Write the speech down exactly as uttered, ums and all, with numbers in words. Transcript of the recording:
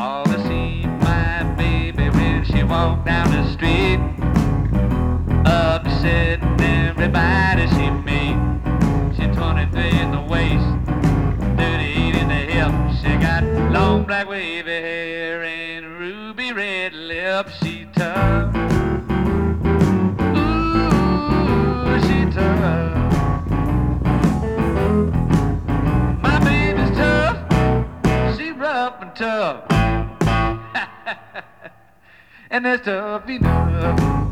All to see my baby when she walked down the street, upsetting everybody she meet. She's twenty-three in the waist, thirty-eight in the hip. She got long black wavy hair and ruby red lips. She tough, ooh, she tough. My baby's tough, she rough and tough. And that's tough enough.